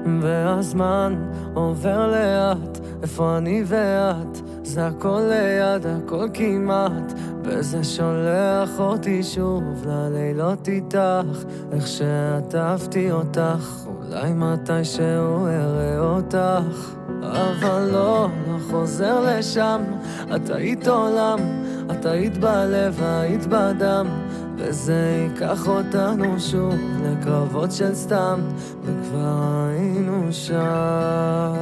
והזמן עובר לאט, איפה אני ואת? זה הכל ליד, הכל כמעט, וזה שולח אותי שוב ללילות איתך, איך שעטפתי אותך, אולי מתישהו אראה אותך, אבל לא חוזר לשם. את היית עולם, את היית בלב, היית בדם, וזה ייקח אותנו שוב לקרבות של סתם, וכבר היינו שם.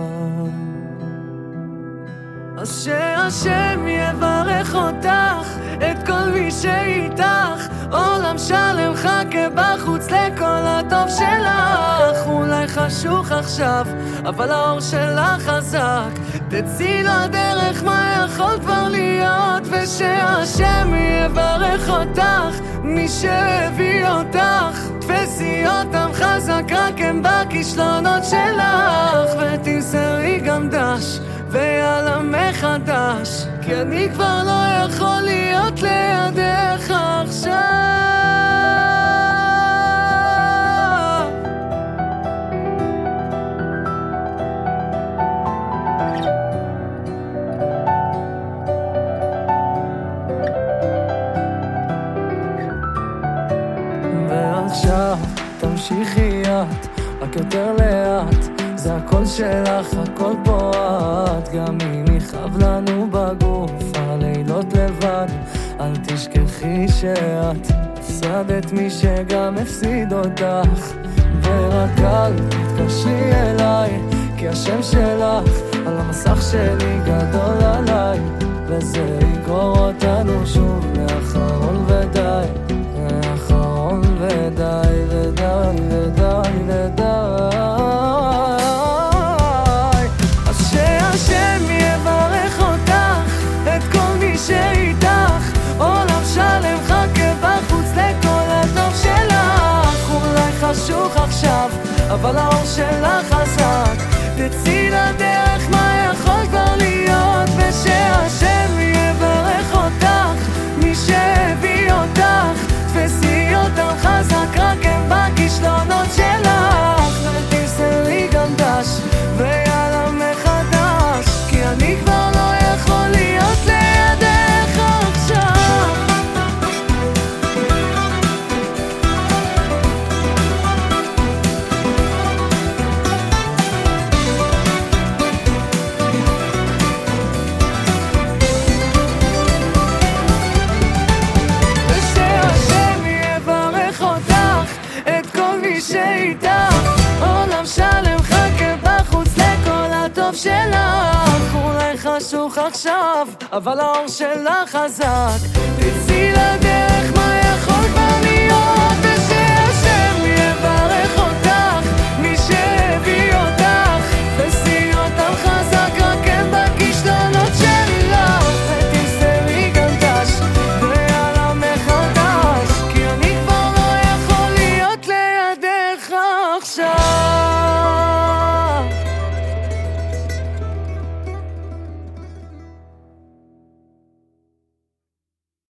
אז שהשם יברך אותך, את כל מי שאיתך, עולם שלם חכה בחוץ לכל הטוב שלך. אולי חשוך עכשיו, אבל האור שלך חזק, תצאי לדרך, מה יכול כבר להיות? ושהשם יברך אותך, מי שהביא אותך, תפסי אותם חזק, רק הם בכישלונות שלך, ותמסרי גם דש ויאללה מחדש, כי אני כבר לא יכול להיות לידך עכשיו. ועכשיו תמשיכי את, רק יותר לאט, זה הכל שלך, הכל פה את, גם אם יכאב לנו בגוף, הלילות לבד, אל תשכחי שאת הפסדת מי שגם הפסיד אותך, ורק אל תתקשרי אליי, כי השם שלך על המסך שלי גדול עליי, וזה יגרור אותנו שוב לאחרון ודי, לאחרון ודי ודי ודי ודי. השם יברך אותך, את כל מי שאיתך, עולם שלם חכה בחוץ לכל הטוב שלך. אולי חשוך עכשיו, אבל האור שלך חזק, תצאי לדרך, מה יכול כבר להיות? ושהשם יברך אותך, מי שהביא אותך, תפסי אותם חזק, רק הם בכישלונות שלך, ותמסרי גם דש ויאללה מחדש, כי אני כבר לא יכול להיות לידך עכשיו. ושהשם יברך אותך, את כל מי שאיתך, עולם שלם חכה בחוץ לכל הטוב שלך. אולי חשוך עכשיו, אבל האור שלך חזק, תצאי לדרך,